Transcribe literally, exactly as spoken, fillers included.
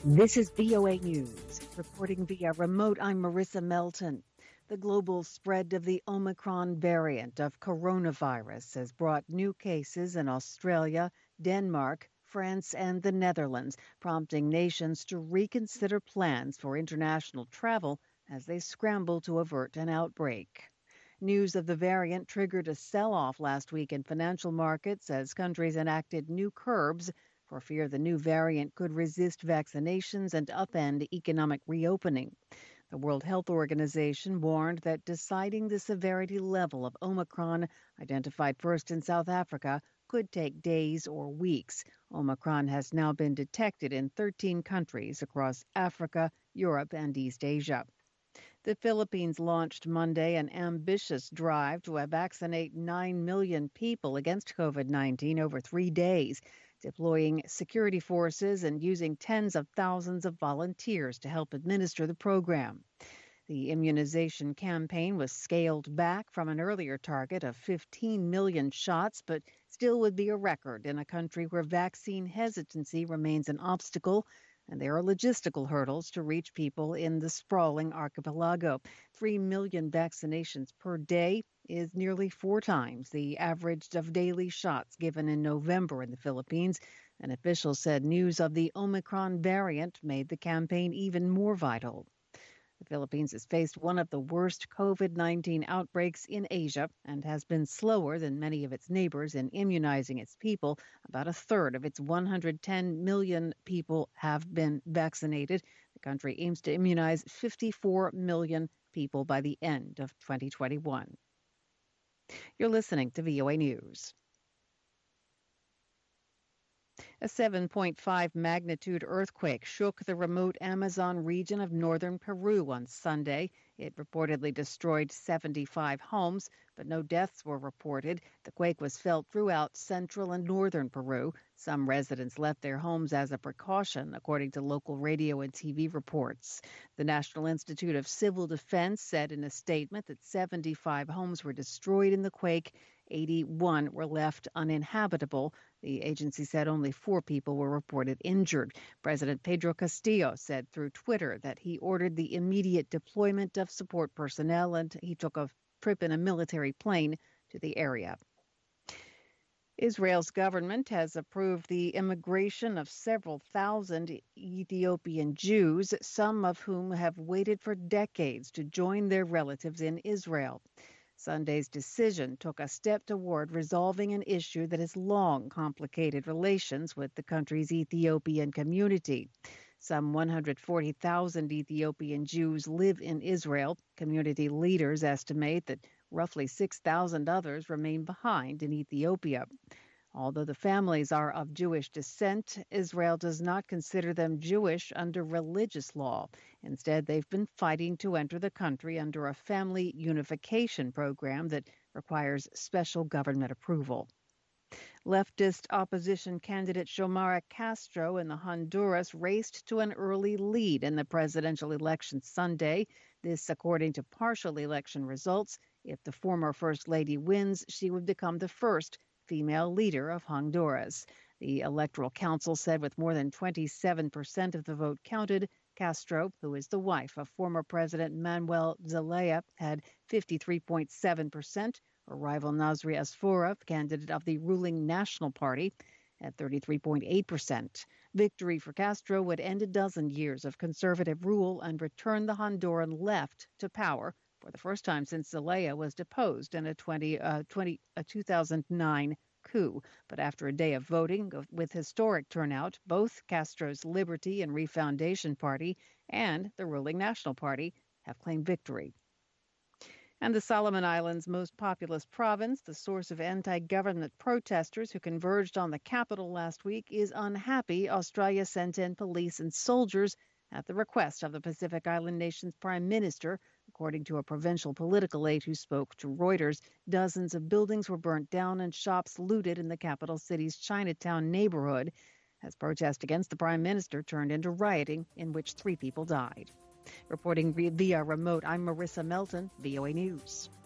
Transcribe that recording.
This is V O A News. Reporting via remote, I'm Marissa Melton. The global spread of the Omicron variant of coronavirus has brought new cases in Australia, Denmark, France, and the Netherlands, prompting nations to reconsider plans for international travel as they scramble to avert an outbreak. News of the variant triggered a sell-off last week in financial markets as countries enacted new curbs for fear the new variant could resist vaccinations and upend economic reopening. The World Health Organization warned that deciding the severity level of Omicron, identified first in South Africa, could take days or weeks. Omicron has now been detected in thirteen countries across Africa, Europe, and East Asia. The Philippines launched Monday an ambitious drive to vaccinate nine million people against COVID nineteen over three days, deploying security forces and using tens of thousands of volunteers to help administer the program. The immunization campaign was scaled back from an earlier target of fifteen million shots, but still would be a record in a country where vaccine hesitancy remains an obstacle, and there are logistical hurdles to reach people in the sprawling archipelago. Three million vaccinations per day is nearly four times the average of daily shots given in November in the Philippines. An official said news of the Omicron variant made the campaign even more vital. The Philippines has faced one of the worst COVID nineteen outbreaks in Asia and has been slower than many of its neighbors in immunizing its people. About a third of its one hundred ten million people have been vaccinated. The country aims to immunize fifty-four million people by the end of twenty twenty-one. You're listening to V O A News. A seven point five magnitude earthquake shook the remote Amazon region of northern Peru on Sunday. It reportedly destroyed seventy-five homes, but no deaths were reported. The quake was felt throughout central and northern Peru. Some residents left their homes as a precaution, according to local radio and T V reports. The National Institute of Civil Defense said in a statement that seventy-five homes were destroyed in the quake. eighty-one were left uninhabitable. The agency said only four people were reported injured. President Pedro Castillo said through Twitter that he ordered the immediate deployment of support personnel, and he took a trip in a military plane to the area. Israel's government has approved the immigration of several thousand Ethiopian Jews, some of whom have waited for decades to join their relatives in Israel. Sunday's decision took a step toward resolving an issue that has long complicated relations with the country's Ethiopian community. Some one hundred forty thousand Ethiopian Jews live in Israel. Community leaders estimate that roughly six thousand others remain behind in Ethiopia. Although the families are of Jewish descent, Israel does not consider them Jewish under religious law. Instead, they've been fighting to enter the country under a family unification program that requires special government approval. Leftist opposition candidate Xiomara Castro in the Honduras raced to an early lead in the presidential election Sunday. This, according to partial election results. If the former First Lady wins, she would become the first female leader of Honduras. The Electoral Council said with more than twenty-seven percent of the vote counted, Castro, who is the wife of former President Manuel Zelaya, had fifty-three point seven percent. Her rival Nasri Asfoura, candidate of the ruling National Party, at thirty-three point eight percent. Victory for Castro would end a dozen years of conservative rule and return the Honduran left to power for the first time since Zelaya was deposed in a, twenty, uh, twenty, a two thousand nine coup. But after a day of voting with historic turnout, both Castro's Liberty and Refoundation Party and the ruling National Party have claimed victory. And the Solomon Islands' most populous province, the source of anti-government protesters who converged on the capital last week, is unhappy Australia sent in police and soldiers at the request of the Pacific Island nation's prime minister. According to a provincial political aide who spoke to Reuters, dozens of buildings were burnt down and shops looted in the capital city's Chinatown neighborhood as protest against the prime minister turned into rioting in which three people died. Reporting via remote, I'm Marissa Melton, V O A News.